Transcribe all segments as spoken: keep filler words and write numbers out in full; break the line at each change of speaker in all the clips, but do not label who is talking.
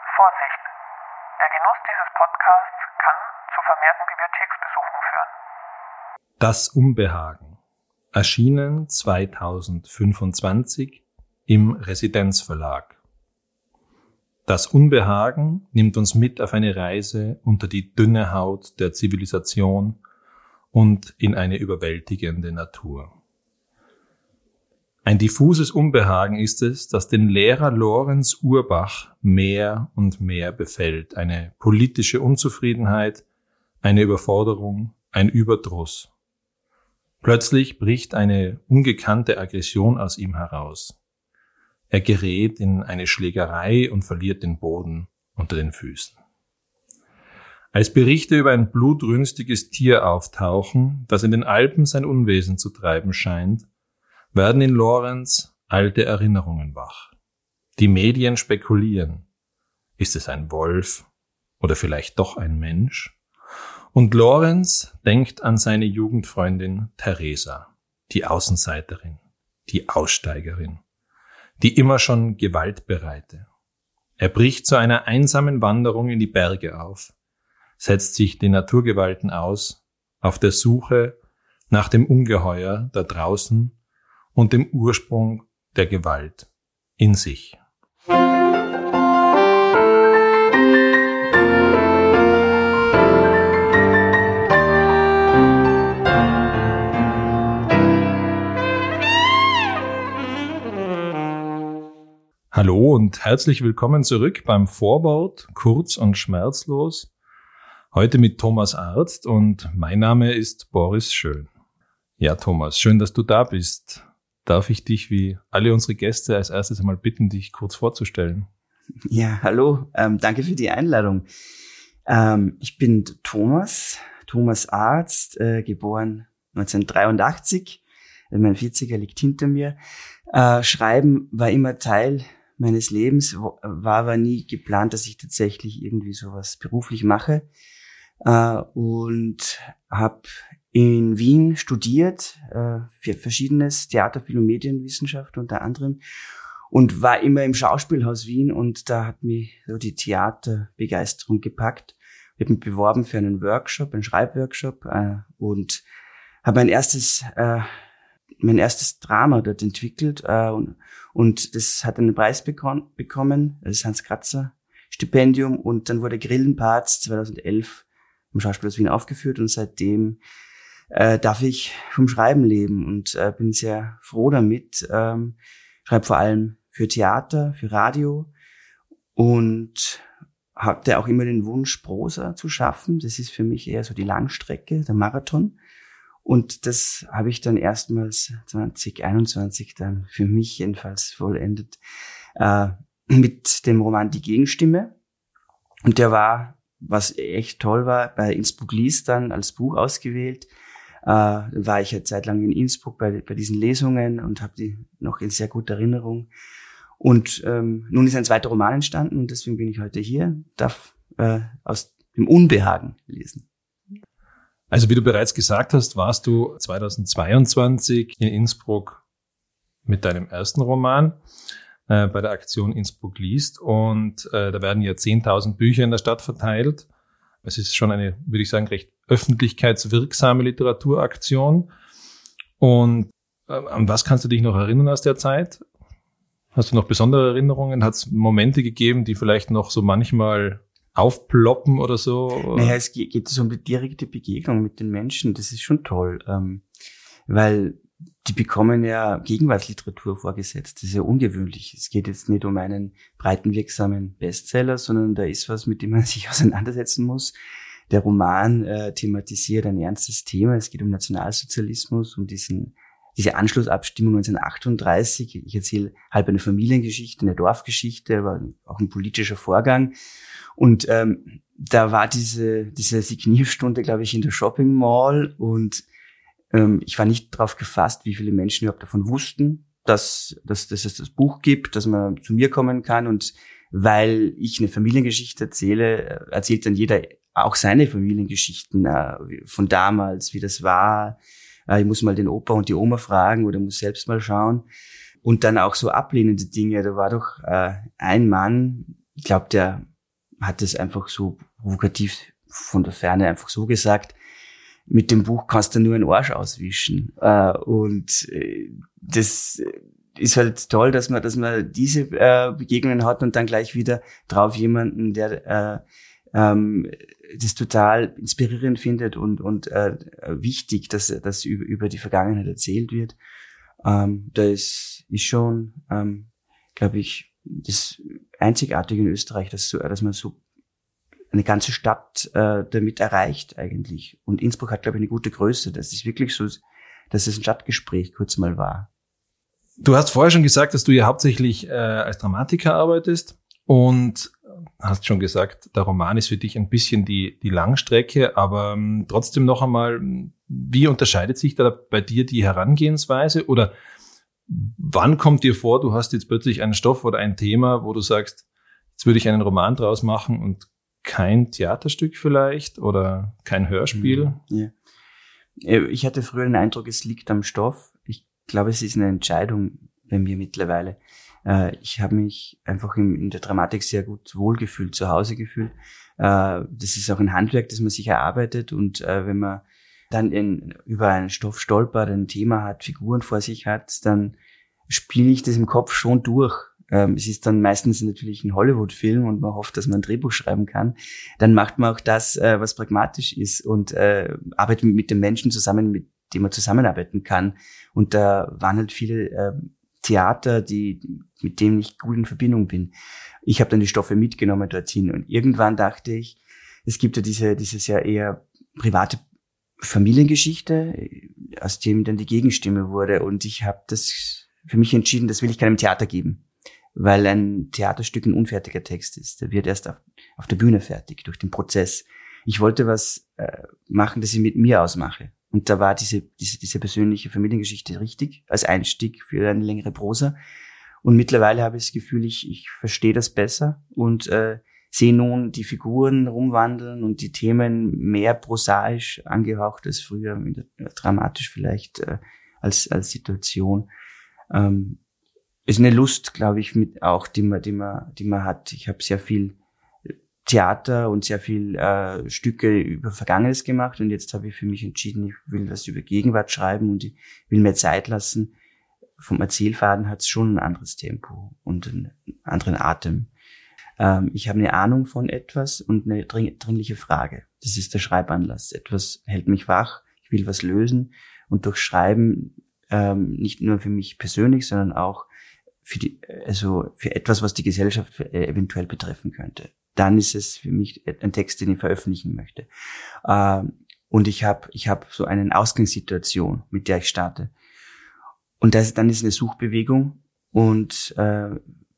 Vorsicht! Der Genuss dieses Podcasts kann zu vermehrten Bibliotheksbesuchen führen.
Das Unbehagen. Erschienen zweitausendfünfundzwanzig im Residenzverlag. Das Unbehagen nimmt uns mit auf eine Reise unter die dünne Haut der Zivilisation und in eine überwältigende Natur. Ein diffuses Unbehagen ist es, das den Lehrer Lorenz Urbach mehr und mehr befällt. Eine politische Unzufriedenheit, eine Überforderung, ein Überdruss. Plötzlich bricht eine ungekannte Aggression aus ihm heraus. Er gerät in eine Schlägerei und verliert den Boden unter den Füßen. Als Berichte über ein blutrünstiges Tier auftauchen, das in den Alpen sein Unwesen zu treiben scheint, werden in Lorenz alte Erinnerungen wach. Die Medien spekulieren. Ist es ein Wolf oder vielleicht doch ein Mensch? Und Lorenz denkt an seine Jugendfreundin Theresa, die Außenseiterin, die Aussteigerin, die immer schon Gewaltbereite. Er bricht zu einer einsamen Wanderung in die Berge auf, setzt sich den Naturgewalten aus, auf der Suche nach dem Ungeheuer da draußen und dem Ursprung der Gewalt in sich. Hallo und herzlich willkommen zurück beim Vorwort Kurz und Schmerzlos. Heute mit Thomas Arzt und mein Name ist Boris Schön. Ja, Thomas, schön, dass du da bist. Darf ich dich wie alle unsere Gäste als erstes einmal bitten, dich kurz vorzustellen?
Ja, hallo, ähm, danke für die Einladung. Ähm, ich bin Thomas, Thomas Arzt, äh, geboren neunzehnhundertdreiundachtzig. Mein vierziger liegt hinter mir. Äh, Schreiben war immer Teil meines Lebens, war aber nie geplant, dass ich tatsächlich irgendwie sowas beruflich mache. Äh, und habe in Wien studiert, äh, für verschiedenes, Theater, Film und Medienwissenschaft unter anderem, und war immer im Schauspielhaus Wien, und da hat mich so die Theaterbegeisterung gepackt. Ich habe mich beworben für einen Workshop, einen Schreibworkshop, äh, und habe mein erstes äh, mein erstes Drama dort entwickelt, äh, und, und das hat einen Preis bekon- bekommen, das Hans-Kratzer-Stipendium, und dann wurde Grillenparz zweitausendelf im Schauspielhaus Wien aufgeführt, und seitdem äh, darf ich vom Schreiben leben und äh, bin sehr froh damit. Ähm, schreibe vor allem für Theater, für Radio und hatte auch immer den Wunsch, Prosa zu schaffen. Das ist für mich eher so die Langstrecke, der Marathon. Und das habe ich dann erstmals zwanzig einundzwanzig dann für mich jedenfalls vollendet äh, mit dem Roman Die Gegenstimme. Und der war, was echt toll war, bei Innsbruck liest dann als Buch ausgewählt. Äh, war ich eine Zeit lang in Innsbruck bei, bei diesen Lesungen und habe die noch in sehr guter Erinnerung. Und ähm, nun ist ein zweiter Roman entstanden, und deswegen bin ich heute hier, darf äh, aus dem Unbehagen lesen.
Also wie du bereits gesagt hast, warst du zweitausendzweiundzwanzig in Innsbruck mit deinem ersten Roman äh, bei der Aktion Innsbruck liest, und äh, da werden ja zehntausend Bücher in der Stadt verteilt. Es ist schon eine, würde ich sagen, recht öffentlichkeitswirksame Literaturaktion. Und äh, an was kannst du dich noch erinnern aus der Zeit? Hast du noch besondere Erinnerungen? Hat es Momente gegeben, die vielleicht noch so manchmal aufploppen oder so?
Naja, es geht, geht so um die direkte Begegnung mit den Menschen. Das ist schon toll, ähm, weil die bekommen ja Gegenwartsliteratur vorgesetzt. Das ist ja ungewöhnlich. Es geht jetzt nicht um einen breitenwirksamen Bestseller, sondern da ist was, mit dem man sich auseinandersetzen muss. Der Roman äh, thematisiert ein ernstes Thema. Es geht um Nationalsozialismus, um diesen diese Anschlussabstimmung neunzehnhundertachtunddreißig. Ich erzähle halb eine Familiengeschichte, eine Dorfgeschichte, aber auch ein politischer Vorgang. Und ähm, da war diese diese Signierstunde, glaube ich, in der Shopping Mall, und ähm, ich war nicht drauf gefasst, wie viele Menschen überhaupt davon wussten, dass, dass, dass es das Buch gibt, dass man zu mir kommen kann. Und weil ich eine Familiengeschichte erzähle, erzählt dann jeder auch seine Familiengeschichten äh, von damals, wie das war. Äh, ich muss mal den Opa und die Oma fragen oder muss selbst mal schauen. Und dann auch so ablehnende Dinge. Da war doch äh, ein Mann, ich glaube, der hat es einfach so provokativ von der Ferne einfach so gesagt, mit dem Buch kannst du nur einen Arsch auswischen. Äh, und äh, das ist halt toll, dass man, dass man diese äh, Begegnungen hat und dann gleich wieder drauf jemanden, der äh, ähm, das total inspirierend findet und und äh, wichtig, dass dass über, über die Vergangenheit erzählt wird. Ähm, das ist schon, ähm, glaube ich, das Einzigartige in Österreich, dass so, dass man so eine ganze Stadt äh, damit erreicht eigentlich. Und Innsbruck hat, glaube ich, eine gute Größe. Das ist wirklich so, dass es ein Stadtgespräch kurz mal war.
Du hast vorher schon gesagt, dass du ja hauptsächlich äh, als Dramatiker arbeitest und hast schon gesagt, der Roman ist für dich ein bisschen die die Langstrecke, aber ähm, trotzdem noch einmal, wie unterscheidet sich da bei dir die Herangehensweise oder wann kommt dir vor, du hast jetzt plötzlich einen Stoff oder ein Thema, wo du sagst, jetzt würde ich einen Roman draus machen und kein Theaterstück vielleicht oder kein Hörspiel?
Ja. Ich hatte früher den Eindruck, es liegt am Stoff. Ich glaube, es ist eine Entscheidung bei mir mittlerweile. Ich habe mich einfach in der Dramatik sehr gut wohlgefühlt, zu Hause gefühlt. Das ist auch ein Handwerk, das man sich erarbeitet. Und wenn man dann in, über einen Stoff stolpert, ein Thema hat, Figuren vor sich hat, dann spiele ich das im Kopf schon durch. Es ist dann meistens natürlich ein Hollywood-Film und man hofft, dass man ein Drehbuch schreiben kann. Dann macht man auch das, was pragmatisch ist und arbeitet mit den Menschen zusammen, mit dem man zusammenarbeiten kann. Und da waren halt viele Theater, die mit dem ich gut in Verbindung bin. Ich habe dann die Stoffe mitgenommen dorthin und irgendwann dachte ich, es gibt ja diese diese sehr eher private Familiengeschichte, aus dem dann die Gegenstimme wurde und ich habe das für mich entschieden, das will ich keinem Theater geben, weil ein Theaterstück ein unfertiger Text ist. Der wird erst auf, auf der Bühne fertig, durch den Prozess. Ich wollte was äh, machen, das ich mit mir ausmache. Und da war diese, diese, diese persönliche Familiengeschichte richtig, als Einstieg für eine längere Prosa. Und mittlerweile habe ich das Gefühl, ich, ich verstehe das besser und äh, sehe nun die Figuren rumwandeln und die Themen mehr prosaisch angehaucht als früher, dramatisch vielleicht äh, als, als Situation. Ähm, ist eine Lust, glaube ich, mit auch, die man, die man, die man hat. Ich habe sehr viel Theater und sehr viel äh, Stücke über Vergangenes gemacht und jetzt habe ich für mich entschieden, ich will was über Gegenwart schreiben und ich will mir Zeit lassen. Vom Erzählfaden hat es schon ein anderes Tempo und einen anderen Atem. Ähm, ich habe eine Ahnung von etwas und eine dring- dringliche Frage. Das ist der Schreibanlass. Etwas hält mich wach, ich will was lösen und durch Schreiben ähm, nicht nur für mich persönlich, sondern auch für die, also für etwas, was die Gesellschaft eventuell betreffen könnte. Dann ist es für mich ein Text, den ich veröffentlichen möchte. Ähm, und ich habe ich habe so eine Ausgangssituation, mit der ich starte. Und das, dann ist eine Suchbewegung und äh,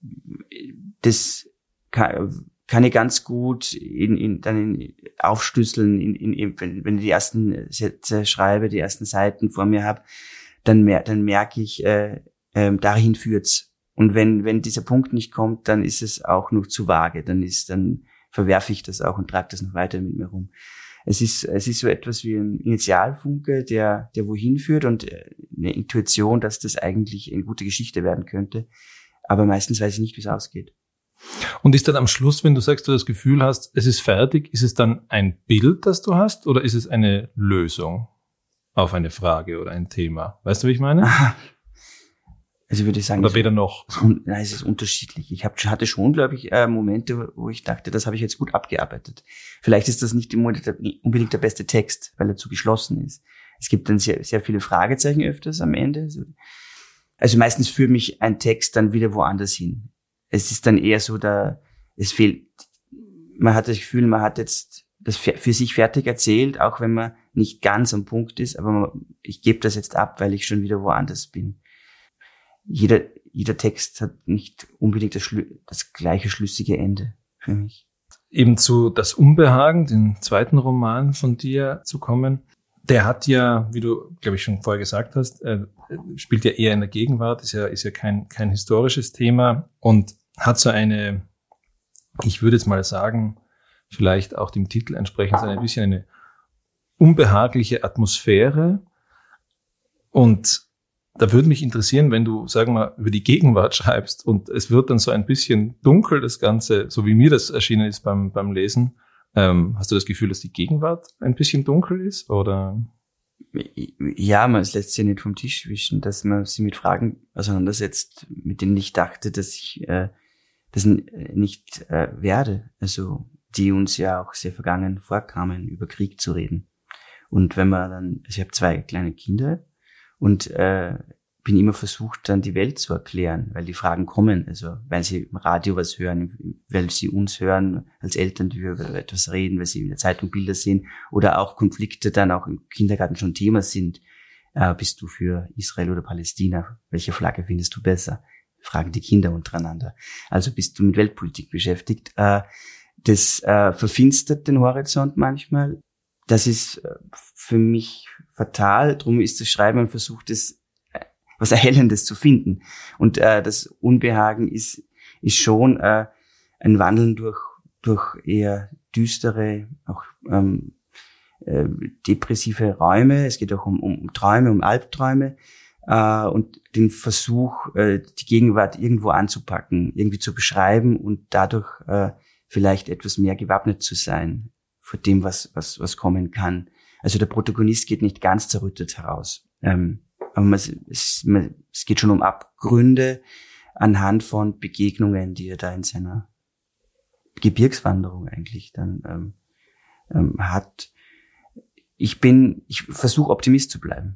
das kann, kann ich ganz gut in, in, dann in, aufschlüsseln, in, in, wenn, wenn ich die ersten Sätze schreibe, die ersten Seiten vor mir habe, dann, mer- dann merke ich, äh, äh, dahin führt's. Und wenn wenn dieser Punkt nicht kommt, dann ist es auch noch zu vage. Dann ist dann verwerfe ich das auch und trage das noch weiter mit mir rum. Es ist es ist so etwas wie ein Initialfunke, der der wohin führt und eine Intuition, dass das eigentlich eine gute Geschichte werden könnte. Aber meistens weiß ich nicht, wie es ausgeht.
Und ist dann am Schluss, wenn du sagst, du das Gefühl hast, es ist fertig, ist es dann ein Bild, das du hast, oder ist es eine Lösung auf eine Frage oder ein Thema? Weißt du, wie ich meine?
Also würde ich sagen,
oder weder noch.
Nein, es ist unterschiedlich. Ich hab, hatte schon, glaube ich, äh, Momente, wo ich dachte, das habe ich jetzt gut abgearbeitet. Vielleicht ist das nicht unbedingt der beste Text, weil er zu geschlossen ist. Es gibt dann sehr, sehr viele Fragezeichen öfters am Ende. Also meistens führt mich ein Text dann wieder woanders hin. Es ist dann eher so, da es fehlt. Man hat das Gefühl, man hat jetzt das für sich fertig erzählt, auch wenn man nicht ganz am Punkt ist. Aber man, ich gebe das jetzt ab, weil ich schon wieder woanders bin. Jeder, jeder Text hat nicht unbedingt das, das gleiche schlüssige Ende für mich.
Eben zu Das Unbehagen, den zweiten Roman von dir zu kommen. Der hat ja, wie du, glaube ich, schon vorher gesagt hast, äh, spielt ja eher in der Gegenwart, ist ja, ist ja kein, kein historisches Thema und hat so eine, ich würde jetzt mal sagen, vielleicht auch dem Titel entsprechend so ein bisschen eine unbehagliche Atmosphäre und Da würde mich interessieren, wenn du, sagen wir, über die Gegenwart schreibst und es wird dann so ein bisschen dunkel, das Ganze, so wie mir das erschienen ist beim, beim Lesen. Ähm, hast du das Gefühl, dass die Gegenwart ein bisschen dunkel ist, oder?
Ja, man lässt sich nicht vom Tisch wischen, dass man sich mit Fragen auseinandersetzt, mit denen ich dachte, dass ich äh, das nicht äh, werde. Also die uns ja auch sehr vergangen vorkamen, über Krieg zu reden. Und wenn man dann, also ich habe zwei kleine Kinder und äh, bin immer versucht, dann die Welt zu erklären, weil die Fragen kommen. Also weil sie im Radio was hören, weil sie uns hören als Eltern, die wir über etwas reden, weil sie in der Zeitung Bilder sehen oder auch Konflikte dann auch im Kindergarten schon Thema sind. Äh, bist du für Israel oder Palästina? Welche Flagge findest du besser? Fragen die Kinder untereinander. Also bist du mit Weltpolitik beschäftigt. Äh, das äh, verfinstert den Horizont manchmal. Das ist äh, für mich fatal. Drum ist das Schreiben ein Versuch, das was Erhellendes zu finden. Und äh, das Unbehagen ist ist schon äh, ein Wandeln durch durch eher düstere, auch ähm, äh, depressive Räume. Es geht auch um, um Träume, um Albträume äh, und den Versuch, äh, die Gegenwart irgendwo anzupacken, irgendwie zu beschreiben und dadurch äh, vielleicht etwas mehr gewappnet zu sein vor dem, was was was kommen kann. Also der Protagonist geht nicht ganz zerrüttet heraus. Ähm, Aber man, es, man, es geht schon um Abgründe anhand von Begegnungen, die er da in seiner Gebirgswanderung eigentlich dann ähm, ähm, hat. Ich bin, ich versuche Optimist zu bleiben.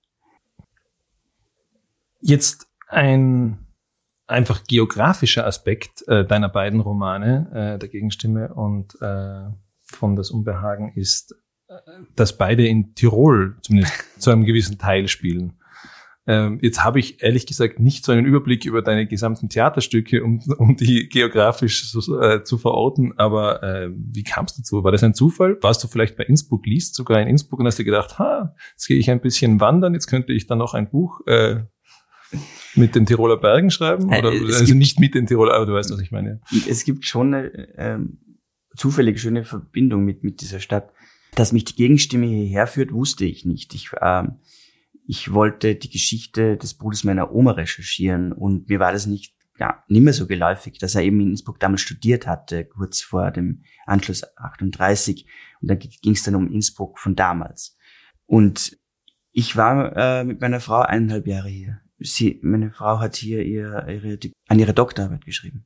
Jetzt ein einfach geografischer Aspekt äh, deiner beiden Romane, äh, der Gegenstimme und äh, von Das Unbehagen, ist, äh, dass beide in Tirol zumindest zu einem gewissen Teil spielen. Ähm, jetzt habe ich ehrlich gesagt nicht so einen Überblick über deine gesamten Theaterstücke, um, um die geografisch so, äh, zu verorten, aber äh, wie kam es dazu? War das ein Zufall? Warst du vielleicht bei Innsbruck liest, sogar in Innsbruck, und hast dir gedacht, ha, jetzt gehe ich ein bisschen wandern, jetzt könnte ich dann noch ein Buch äh, mit den Tiroler Bergen schreiben? Oder
Es
also
gibt,
nicht mit den Tiroler, aber du weißt, was ich meine.
Es gibt schon eine ähm, zufällig schöne Verbindung mit mit dieser Stadt. Dass mich die Gegenstimme hierher führt, wusste ich nicht. Ich ähm, Ich wollte die Geschichte des Bruders meiner Oma recherchieren und mir war das nicht, ja, nicht mehr so geläufig, dass er eben in Innsbruck damals studiert hatte, kurz vor dem Anschluss achtunddreißig. Und dann ging es dann um Innsbruck von damals. Und ich war äh, mit meiner Frau eineinhalb Jahre hier. Sie, meine Frau hat hier ihr, ihre, an ihre Doktorarbeit geschrieben.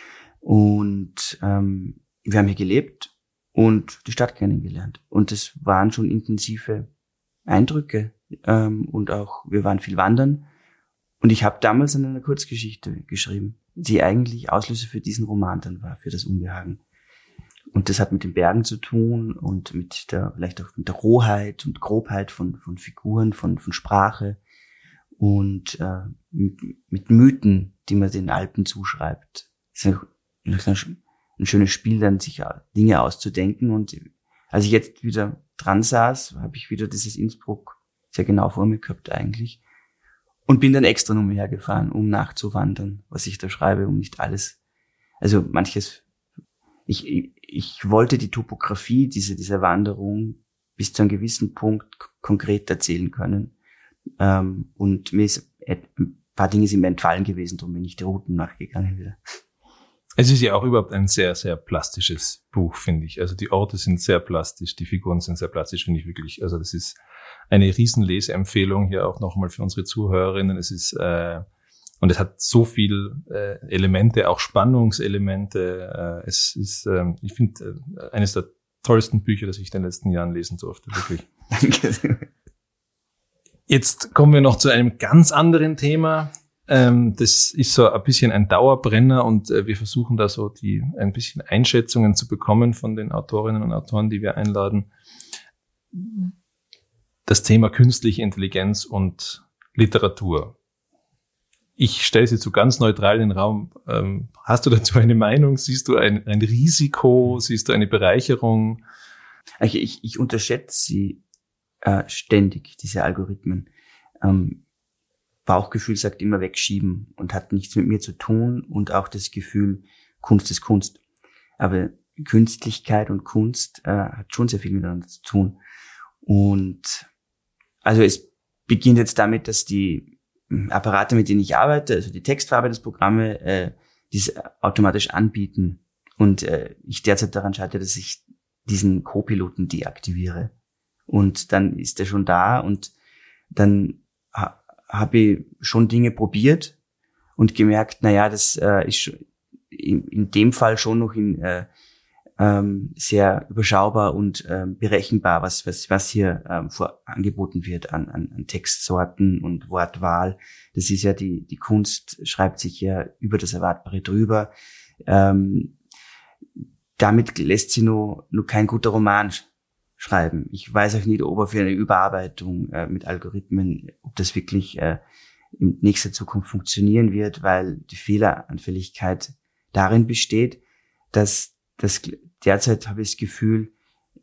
Und ähm, wir haben hier gelebt und die Stadt kennengelernt. Und es waren schon intensive Eindrücke. Ähm, und auch, wir waren viel wandern. Und ich habe damals an einer Kurzgeschichte geschrieben, die eigentlich Auslöser für diesen Roman dann war, für Das Unbehagen. Und das hat mit den Bergen zu tun und mit der, vielleicht auch mit der Rohheit und Grobheit von, von Figuren, von, von Sprache und äh, mit, mit Mythen, die man den Alpen zuschreibt. Es ist ein, ein schönes Spiel, dann sich Dinge auszudenken. Und als ich jetzt wieder dran saß, habe ich wieder dieses Innsbruck sehr genau vor mir gehabt eigentlich. Und bin dann extra noch mehr gefahren, um nachzuwandern, was ich da schreibe, um nicht alles, also manches, ich, ich, ich wollte die Topografie dieser, dieser Wanderung bis zu einem gewissen Punkt k- konkret erzählen können. Ähm, und mir ist ein paar Dinge sind mir entfallen gewesen, darum bin ich die Routen nachgegangen wieder.
Es ist ja auch überhaupt ein sehr, sehr plastisches Buch, finde ich. Also die Orte sind sehr plastisch, die Figuren sind sehr plastisch, finde ich wirklich. Also das ist eine riesen Leseempfehlung hier auch nochmal für unsere Zuhörerinnen. Es ist, äh, und es hat so viel äh, Elemente, auch Spannungselemente. Äh, es ist, äh, ich finde, äh, eines der tollsten Bücher, das ich in den letzten Jahren lesen durfte, wirklich.
Danke.
Jetzt kommen wir noch zu einem ganz anderen Thema. Ähm, das ist so ein bisschen ein Dauerbrenner und äh, wir versuchen da so die ein bisschen Einschätzungen zu bekommen von den Autorinnen und Autoren, die wir einladen. Das Thema künstliche Intelligenz und Literatur. Ich stelle sie zu ganz neutral in den Raum. Ähm, hast du dazu eine Meinung? Siehst du ein, ein Risiko? Siehst du eine Bereicherung?
Also ich, ich unterschätze sie äh, ständig, diese Algorithmen. Ähm, Bauchgefühl sagt immer wegschieben und hat nichts mit mir zu tun und auch das Gefühl, Kunst ist Kunst. Aber Künstlichkeit und Kunst äh, hat schon sehr viel miteinander zu tun. Und also es beginnt jetzt damit, dass die Apparate, mit denen ich arbeite, also die Textverarbeitungsprogramme, äh, diese automatisch anbieten. Und äh, ich derzeit daran scheitere, dass ich diesen Co-Piloten deaktiviere. Und dann ist er schon da und dann ha, habe ich schon Dinge probiert und gemerkt, naja, das äh, ist in, in dem Fall schon noch in äh, ähm, sehr überschaubar und ähm, berechenbar, was was was hier ähm, vor angeboten wird an, an, an Textsorten und Wortwahl. Das ist ja die die Kunst schreibt sich ja über das Erwartbare drüber. Ähm, damit lässt sie nur nur kein guter Roman sch- schreiben. Ich weiß auch nicht, ob er für eine Überarbeitung äh, mit Algorithmen, ob das wirklich äh, in nächster Zukunft funktionieren wird, weil die Fehleranfälligkeit darin besteht, dass das derzeit habe ich das Gefühl,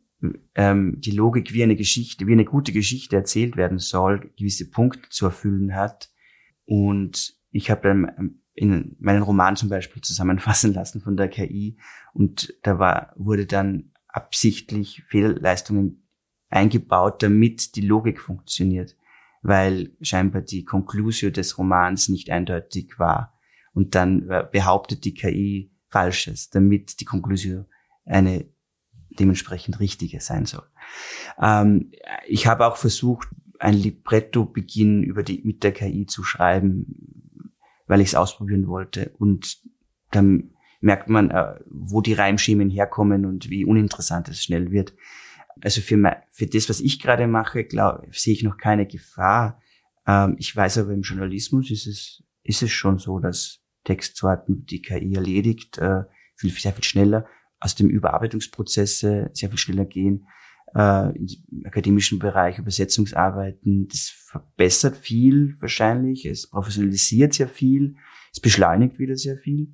ähm, die Logik wie eine Geschichte, wie eine gute Geschichte erzählt werden soll, gewisse Punkte zu erfüllen hat. Und ich habe dann in meinen Roman zum Beispiel zusammenfassen lassen von der K I und da war wurde dann absichtlich Fehlleistungen eingebaut, damit die Logik funktioniert, weil scheinbar die Conclusio des Romans nicht eindeutig war. Und dann behauptet die K I Falsches, damit die Conclusio eine dementsprechend richtige sein soll. Ähm, ich habe auch versucht, ein Libretto-Beginn über die mit der K I zu schreiben, weil ich es ausprobieren wollte. Und dann merkt man, äh, wo die Reimschemen herkommen und wie uninteressant es schnell wird. Also für, mein, für das, was ich gerade mache, glaube sehe ich noch keine Gefahr. Ähm, ich weiß aber, im Journalismus ist es ist es schon so, dass Textsorten die K I erledigt, äh, viel, sehr viel schneller, aus dem Überarbeitungsprozesse sehr viel schneller gehen, äh, im akademischen Bereich Übersetzungsarbeiten, das verbessert viel wahrscheinlich, es professionalisiert sehr viel, es beschleunigt wieder sehr viel.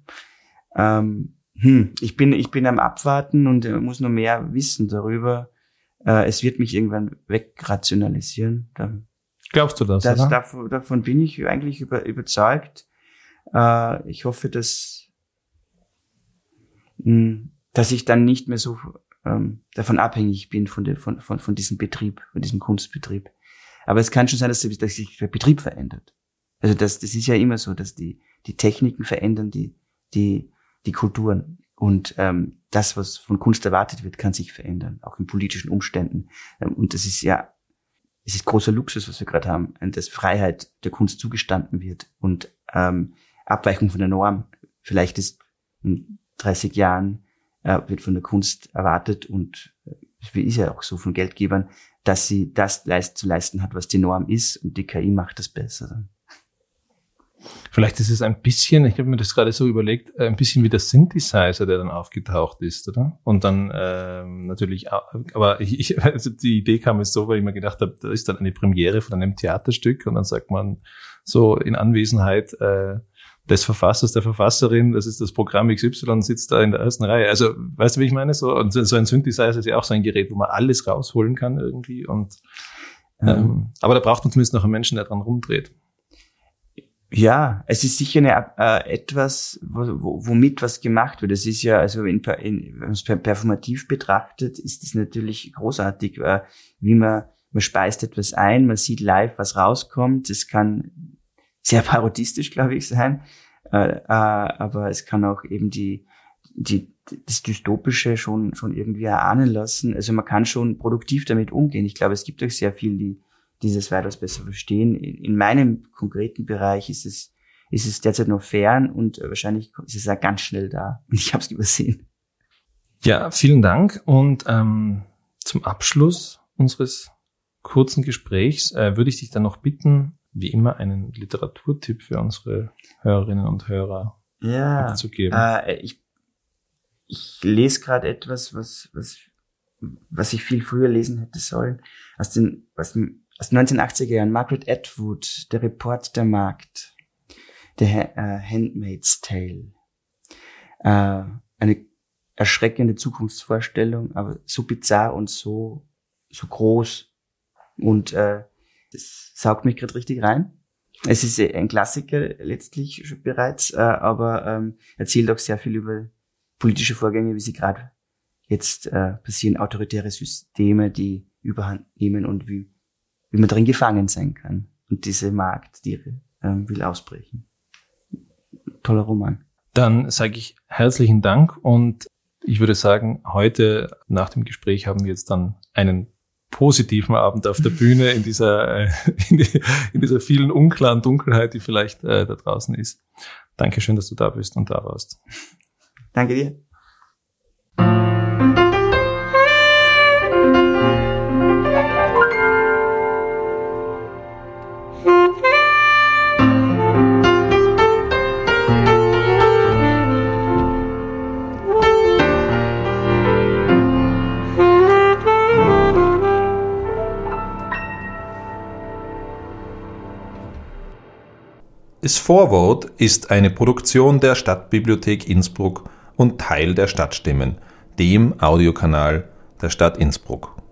Ähm, hm, ich bin ich bin am Abwarten und äh, muss noch mehr wissen darüber. Äh, es wird mich irgendwann wegrationalisieren. Da,
Glaubst du das,
das
oder?
Davon, davon bin ich eigentlich über, überzeugt. Äh, ich hoffe, dass, mh, dass ich dann nicht mehr so ähm, davon abhängig bin von, der, von, von, von diesem Betrieb, von diesem Kunstbetrieb. Aber es kann schon sein, dass, dass sich der Betrieb verändert. Also das, das ist ja immer so, dass die, die Techniken verändern die, die, die Kulturen. Und ähm, das, was von Kunst erwartet wird, kann sich verändern, auch in politischen Umständen. Ähm, und das ist ja, es ist großer Luxus, was wir gerade haben, dass Freiheit der Kunst zugestanden wird und ähm, Abweichung von der Norm. Vielleicht ist in dreißig Jahren äh, wird von der Kunst erwartet und es äh, ist ja auch so von Geldgebern, dass sie das leist, zu leisten hat, was die Norm ist und die K I macht das besser.
Vielleicht ist es ein bisschen, ich habe mir das gerade so überlegt, ein bisschen wie der Synthesizer, der dann aufgetaucht ist, oder? Und dann ähm, natürlich, aber ich, ich, also die Idee kam mir so, weil ich mir gedacht habe, da ist dann eine Premiere von einem Theaterstück und dann sagt man so in Anwesenheit äh, des Verfassers, der Verfasserin, das ist das Programm X Y, sitzt da in der ersten Reihe. Also, weißt du, wie ich meine? So, und so ein Synthesizer ist ja auch so ein Gerät, wo man alles rausholen kann irgendwie. Und ähm, mhm. Aber da braucht man zumindest noch einen Menschen, der dran rumdreht.
Ja, es ist sicher eine, äh, etwas, wo, womit was gemacht wird. Es ist ja, also in, in, wenn man es performativ betrachtet, ist es natürlich großartig, äh, wie man, man speist etwas ein, man sieht live, was rauskommt. Es kann sehr parodistisch, glaube ich, sein, äh, äh, aber es kann auch eben die, die, das Dystopische schon, schon irgendwie erahnen lassen. Also man kann schon produktiv damit umgehen. Ich glaube, es gibt auch sehr viel, die dieses weitaus besser verstehen. In meinem konkreten Bereich ist es, ist es derzeit noch fern und wahrscheinlich ist es ja ganz schnell da. Und ich habe es übersehen.
Ja, vielen Dank. Und ähm, zum Abschluss unseres kurzen Gesprächs äh, würde ich dich dann noch bitten, wie immer einen Literaturtipp für unsere Hörerinnen und Hörer
ja,
zu geben.
Äh, ich, ich lese gerade etwas, was, was, was ich viel früher lesen hätte sollen, aus den, aus dem Aus den neunzehnhundertachtziger Jahren, Margaret Atwood, Der Report der Magd, The uh, Handmaid's Tale. Uh, eine erschreckende Zukunftsvorstellung, aber so bizarr und so so groß und uh, das saugt mich gerade richtig rein. Es ist ein Klassiker letztlich schon bereits, uh, aber um, erzählt auch sehr viel über politische Vorgänge, wie sie gerade jetzt uh, passieren, autoritäre Systeme, die Überhand nehmen und wie wie man drin gefangen sein kann. Und diese Magd, die ähm, will ausbrechen. Toller Roman.
Dann sage ich herzlichen Dank und ich würde sagen, heute nach dem Gespräch haben wir jetzt dann einen positiven Abend auf der Bühne in dieser, äh, in, die, in dieser vielen unklaren Dunkelheit, die vielleicht äh, da draußen ist. Dankeschön, dass du da bist und da warst.
Danke dir.
Das Vorwort ist eine Produktion der Stadtbibliothek Innsbruck und Teil der Stadtstimmen, dem Audiokanal der Stadt Innsbruck.